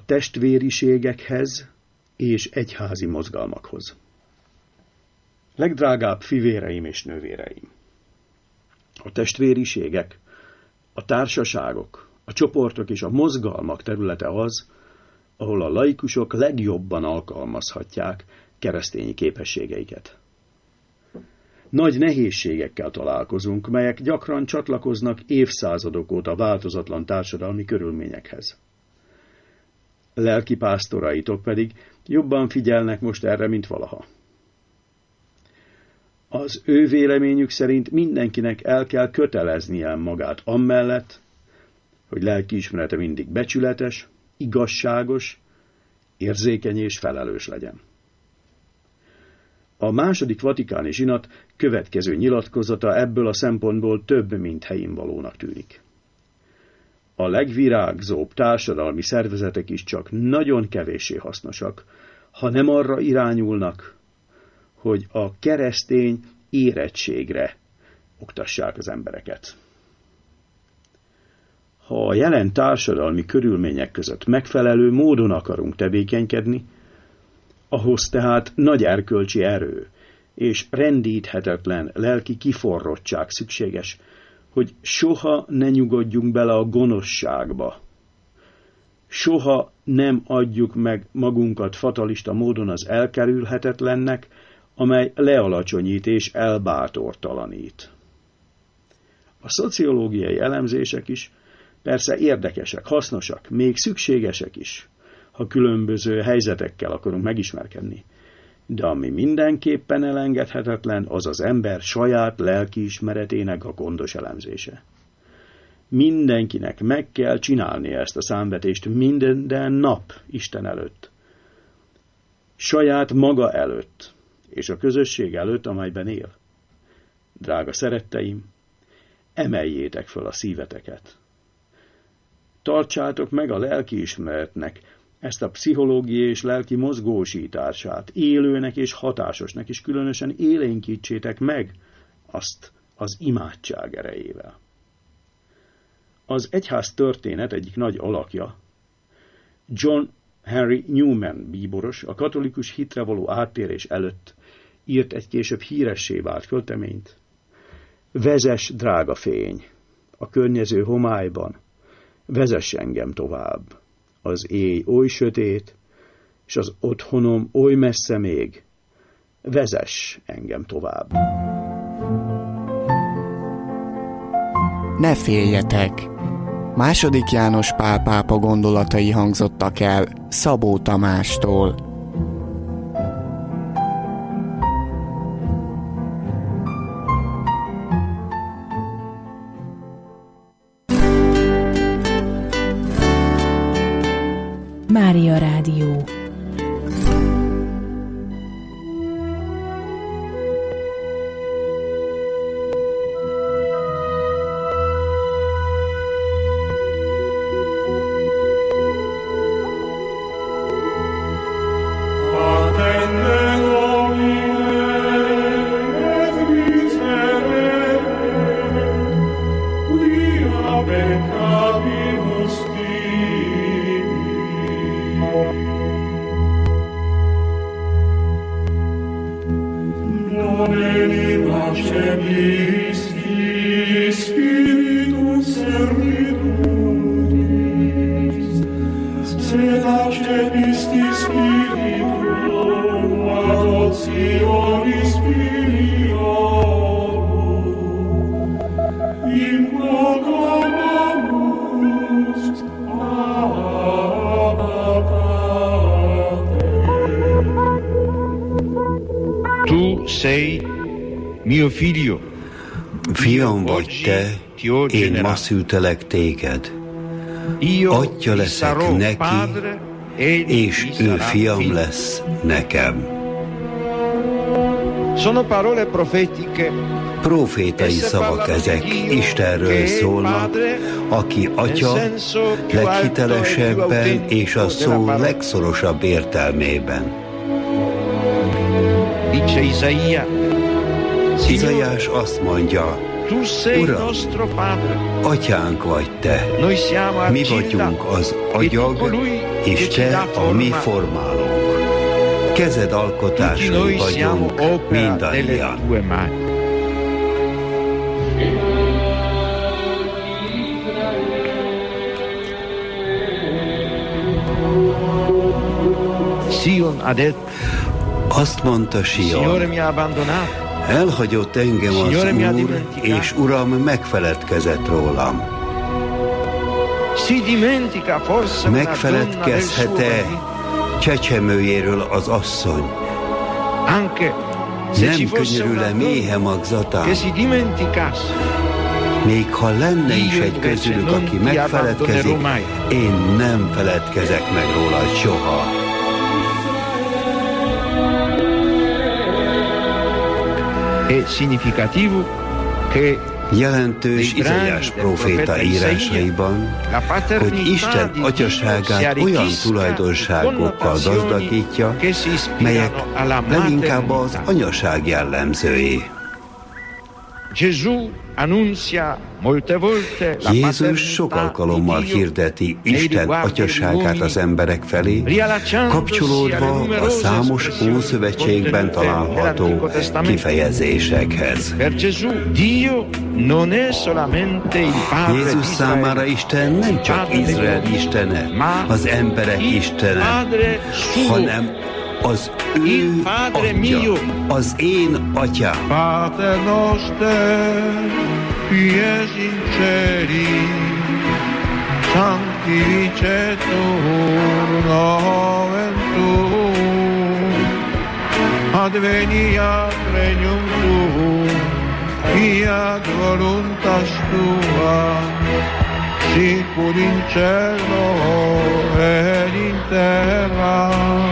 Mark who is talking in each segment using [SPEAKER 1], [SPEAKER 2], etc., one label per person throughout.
[SPEAKER 1] testvériségekhez és egyházi mozgalmakhoz. Legdrágább fivéreim és nővéreim! A testvériségek, a társaságok, a csoportok és a mozgalmak területe az, ahol a laikusok legjobban alkalmazhatják keresztényi képességeiket. Nagy nehézségekkel találkozunk, melyek gyakran csatlakoznak évszázadok óta változatlan társadalmi körülményekhez. Lelkipásztoraitok pedig jobban figyelnek most erre, mint valaha. Az ő véleményük szerint mindenkinek el kell köteleznie magát amellett, hogy lelkiismerete mindig becsületes, igazságos, érzékeny és felelős legyen. A második vatikáni zsinat következő nyilatkozata ebből a szempontból több, mint helyénvalónak tűnik. A legvirágzóbb társadalmi szervezetek is csak nagyon kevéssé hasznosak, ha nem arra irányulnak, hogy a keresztény érettségre oktassák az embereket. Ha a jelen társadalmi körülmények között megfelelő módon akarunk tevékenykedni, ahhoz tehát nagy erkölcsi erő és rendíthetetlen lelki kiforrottság szükséges, hogy soha ne nyugodjunk bele a gonoszságba. Soha nem adjuk meg magunkat fatalista módon az elkerülhetetlennek, amely lealacsonyít és elbátortalanít. A szociológiai elemzések is persze érdekesek, hasznosak, még szükségesek is, ha különböző helyzetekkel akarunk megismerkedni. De ami mindenképpen elengedhetetlen, az az ember saját lelkiismeretének a gondos elemzése. Mindenkinek meg kell csinálnia ezt a számvetést minden nap Isten előtt. Saját maga előtt, és a közösség előtt, amelyben él. Drága szeretteim, emeljétek föl a szíveteket. Tartsátok meg a lelkiismeretnek ezt a pszichológiai és lelki mozgósítását, élőnek és hatásosnak, és különösen élénkítsétek meg azt az imádság erejével. Az egyház történet egyik nagy alakja, John Henry Newman bíboros, a katolikus hitre való áttérés előtt írt egy később híressé vált költeményt. Vezess, drága fény, a környező homályban, vezess engem tovább. Az éj oly sötét, és az otthonom oly messze még, vezess engem tovább.
[SPEAKER 2] Ne féljetek! II. János Pál pápa gondolatai hangzottak el Szabó Tamástól.
[SPEAKER 3] Mária Rádió.
[SPEAKER 4] Fiam vagy te, én ma szültelek téged. Atya leszek neki, és ő fiam lesz nekem. Profétai szavak ezek, Istenről szólnak, aki atya leghitelesebben és a szó legszorosabb értelmében. Izaiás azt mondja, Uram, atyánk vagy te, mi vagyunk az agyag, és te a mi formálónk. Kezed alkotásai vagyunk mindannyian. Azt mondta Sion, elhagyott engem az Úr, és Uram megfeledkezett rólam. Megfeledkezhet-e csecsemőjéről az asszony? Nem könyörül-e méhe magzatán? Még ha lenne is egy közülük, aki megfeledkezik, én nem feledkezek meg róla soha. Jelentős Izaiás próféta írásaiban, hogy Isten atyaságát olyan tulajdonságokkal gazdagítja, melyek leginkább az anyaság jellemzői. Jézus sok alkalommal hirdeti Isten atyaságát az emberek felé, kapcsolódva a számos Ószövetségben található kifejezésekhez. Jézus számára Isten nem csak Izrael istene, az emberek istene, hanem az ő atya, az én atyám.
[SPEAKER 5] Pater noster, qui es in celi, sanctificetur nomen tuum, adveniat regnum tuum, fiat voluntas tua, sicur in cielo et in terra.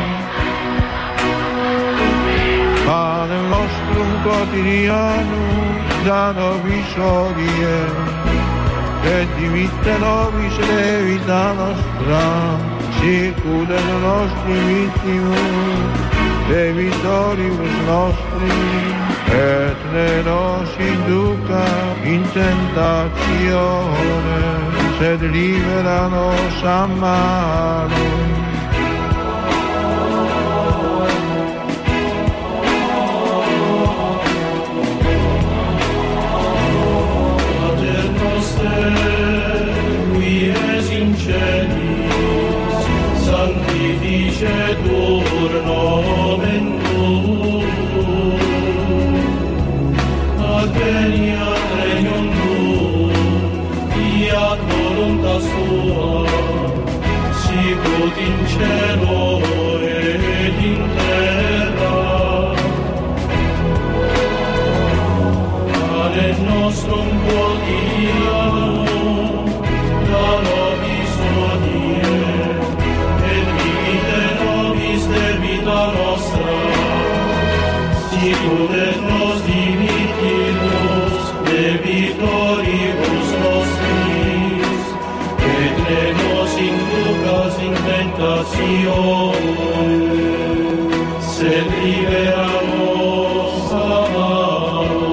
[SPEAKER 5] Panem nostrum quotidianum da nobis hodie, et dimitte nobis debita nostra, sicut et nostri vittimus debitoribus nostri, et ne nos induca in tentatione, sed libera nos a malo.
[SPEAKER 6] Sanctificetur nomen tuum, adveniat regnum tuum, fiat voluntas tua, sicut in cielo et in terra. Panem nostrum quotidianum da nobis hodie, debita nostra, sicut et nos dimittimus debitoribus nostris, et ne nos inducas in tentatione, sed libera nos a malo.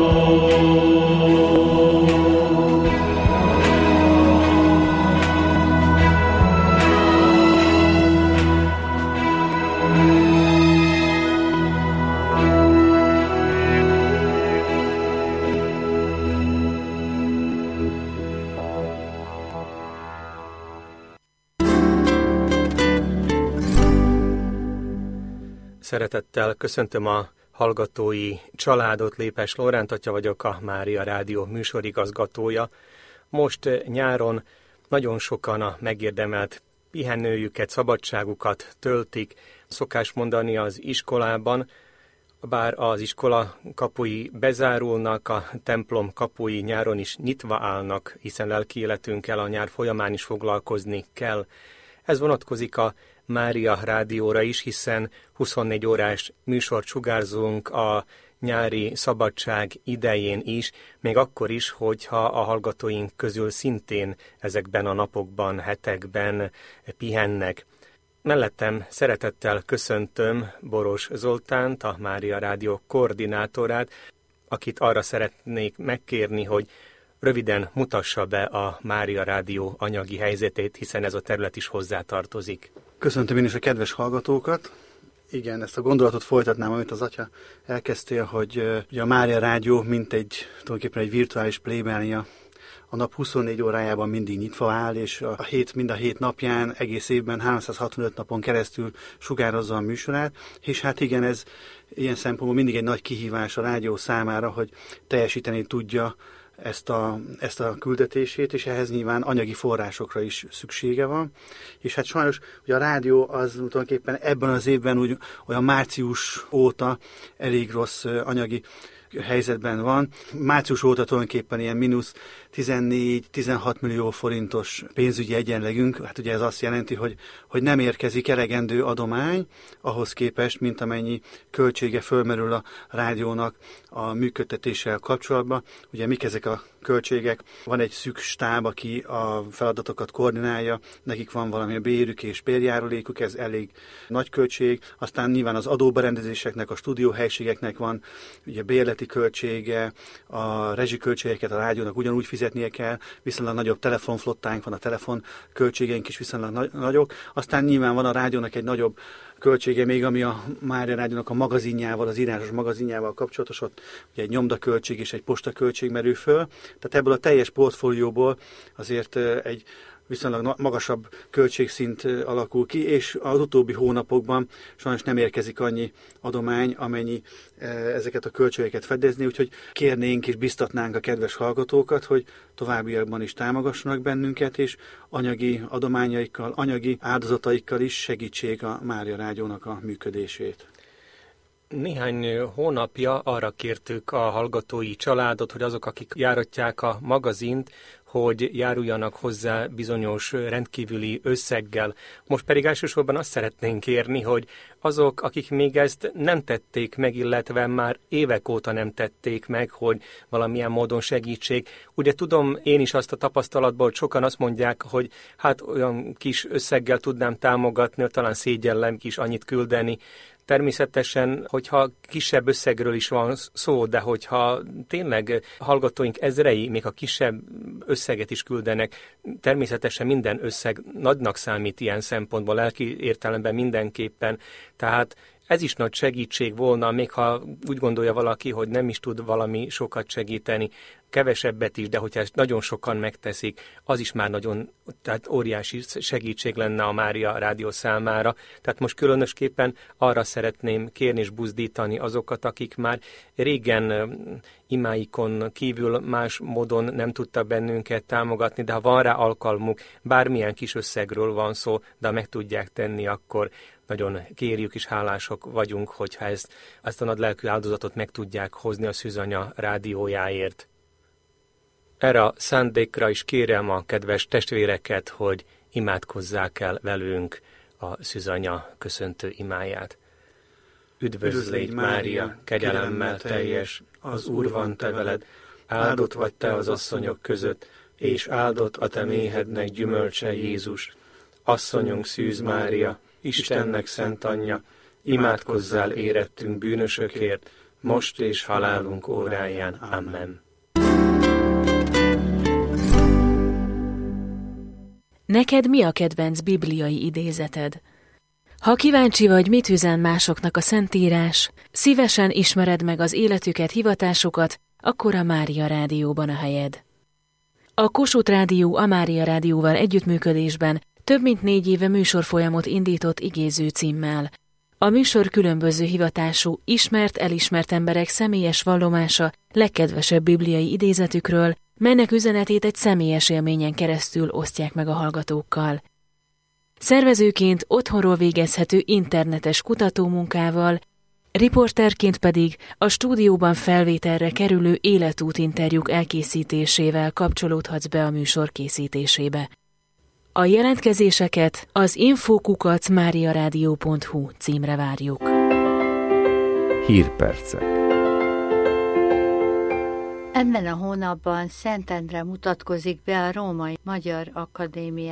[SPEAKER 7] Szeretettel köszöntöm a hallgatói családot, Lépes Lóránt atya vagyok, a Mária Rádió műsorigazgatója. Most nyáron nagyon sokan a megérdemelt pihenőjüket, szabadságukat töltik. Szokás mondani az iskolában, bár az iskola kapui bezárulnak, a templom kapui nyáron is nyitva állnak, hiszen lelki életünkkel a nyár folyamán is foglalkozni kell. Ez vonatkozik a Mária Rádióra is, hiszen 24 órás műsort sugárzunk a nyári szabadság idején is, még akkor is, hogyha a hallgatóink közül szintén ezekben a napokban, hetekben pihennek. Mellettem szeretettel köszöntöm Boros Zoltánt, a Mária Rádió koordinátorát, akit arra szeretnék megkérni, hogy röviden mutassa be a Mária Rádió anyagi helyzetét, hiszen ez a terület is hozzátartozik.
[SPEAKER 8] Köszöntöm én is a kedves hallgatókat. Igen, ezt a gondolatot folytatnám, amit az atya elkezdtél, hogy ugye a Mária Rádió tulajdonképpen egy virtuális plébánia, a nap 24 órájában mindig nyitva áll, és mind a hét napján, egész évben 365 napon keresztül sugározza a műsorát, és hát igen, ez ilyen szempontból mindig egy nagy kihívás a rádió számára, hogy teljesíteni tudja ezt a küldetését, és ehhez nyilván anyagi forrásokra is szüksége van. És hát sajnos ugye a rádió az tulajdonképpen ebben az évben olyan március óta elég rossz anyagi helyzetben van. Március óta tulajdonképpen ilyen mínusz 14-16 millió forintos pénzügyi egyenlegünk. Hát ugye ez azt jelenti, hogy nem érkezik elegendő adomány ahhoz képest, mint amennyi költsége fölmerül a rádiónak a működtetéssel kapcsolatban. Ugye mik ezek a költségek? Van egy szűk stáb, aki a feladatokat koordinálja, nekik van valami bérük és bérjárulékuk, ez elég nagy költség. Aztán nyilván az adóberendezéseknek, a stúdióhelyiségeknek van ugye bérleti költsége, a rezsiköltségeket a rádiónak ugyanúgy fizetnie kell, viszonylag nagyobb telefonflottánk van, a telefonköltségeink is viszonylag nagyok. Aztán nyilván van a rádiónak egy nagyobb költsége még, ami a Mária Rádiónak a magazinjával, az írásos magazinjával kapcsolatos, ott ugye egy nyomdaköltség és egy postaköltség merül föl. Tehát ebből a teljes portfólióból azért egy viszonylag magasabb költségszint alakul ki, és az utóbbi hónapokban sajnos nem érkezik annyi adomány, amennyi ezeket a költségeket fedezni, úgyhogy kérnénk és biztatnánk a kedves hallgatókat, hogy továbbiakban is támogassanak bennünket, és anyagi adományaikkal, anyagi áldozataikkal is segítsék a Mária Rádiónak a működését.
[SPEAKER 7] Néhány hónapja arra kértük a hallgatói családot, hogy azok, akik járatják a magazint, hogy járuljanak hozzá bizonyos rendkívüli összeggel. Most pedig elsősorban azt szeretnénk kérni, hogy azok, akik még ezt nem tették meg, illetve már évek óta nem tették meg, hogy valamilyen módon segítsék. Ugye tudom én is azt a tapasztalatból, hogy sokan azt mondják, hogy hát olyan kis összeggel tudnám támogatni, talán szégyellem is annyit küldeni. Természetesen, hogyha kisebb összegről is van szó, de hogyha tényleg hallgatóink ezrei még a kisebb összeget is küldenek, természetesen minden összeg nagynak számít ilyen szempontból, lelki értelemben mindenképpen. Tehát ez is nagy segítség volna, még ha úgy gondolja valaki, hogy nem is tud valami sokat segíteni, kevesebbet is, de hogyha ezt nagyon sokan megteszik, az is már nagyon, tehát óriási segítség lenne a Mária Rádió számára. Tehát most különösképpen arra szeretném kérni és buzdítani azokat, akik már régen imáikon kívül más módon nem tudtak bennünket támogatni, de ha van rá alkalmuk, bármilyen kis összegről van szó, de meg tudják tenni, akkor nagyon kérjük és hálások vagyunk, hogyha ezt a nagylelkű áldozatot meg tudják hozni a Szűzanya rádiójáért. Erre a szándékra is kérem a kedves testvéreket, hogy imádkozzák el velünk a Szűzanya köszöntő imáját. Üdvözl légy, Mária, kegyelemmel teljes, az Úr van te veled, áldott vagy te az asszonyok között, és áldott a te méhednek gyümölcse Jézus. Asszonyunk Szűz Mária, Istennek szent anyja, imádkozzál érettünk bűnösökért, most és halálunk óráján. Amen.
[SPEAKER 3] Neked mi a kedvenc bibliai idézeted? Ha kíváncsi vagy, mit üzen másoknak a Szentírás, szívesen ismered meg az életüket, hivatásukat, akkor a Mária Rádióban a helyed. A Kossuth Rádió a Mária Rádióval együttműködésben több mint 4 éve műsorfolyamot indított igéző címmel. A műsor különböző hivatású, ismert-elismert emberek személyes vallomása legkedvesebb bibliai idézetükről, melynek üzenetét egy személyes élményen keresztül osztják meg a hallgatókkal. Szervezőként otthonról végezhető internetes kutatómunkával, riporterként pedig a stúdióban felvételre kerülő életútinterjúk elkészítésével kapcsolódhatsz be a műsor készítésébe. A jelentkezéseket az info@mariaradio.hu címre várjuk.
[SPEAKER 9] Hírpercek.
[SPEAKER 10] Ebben a hónapban Szentendre mutatkozik be a Római Magyar Akadémia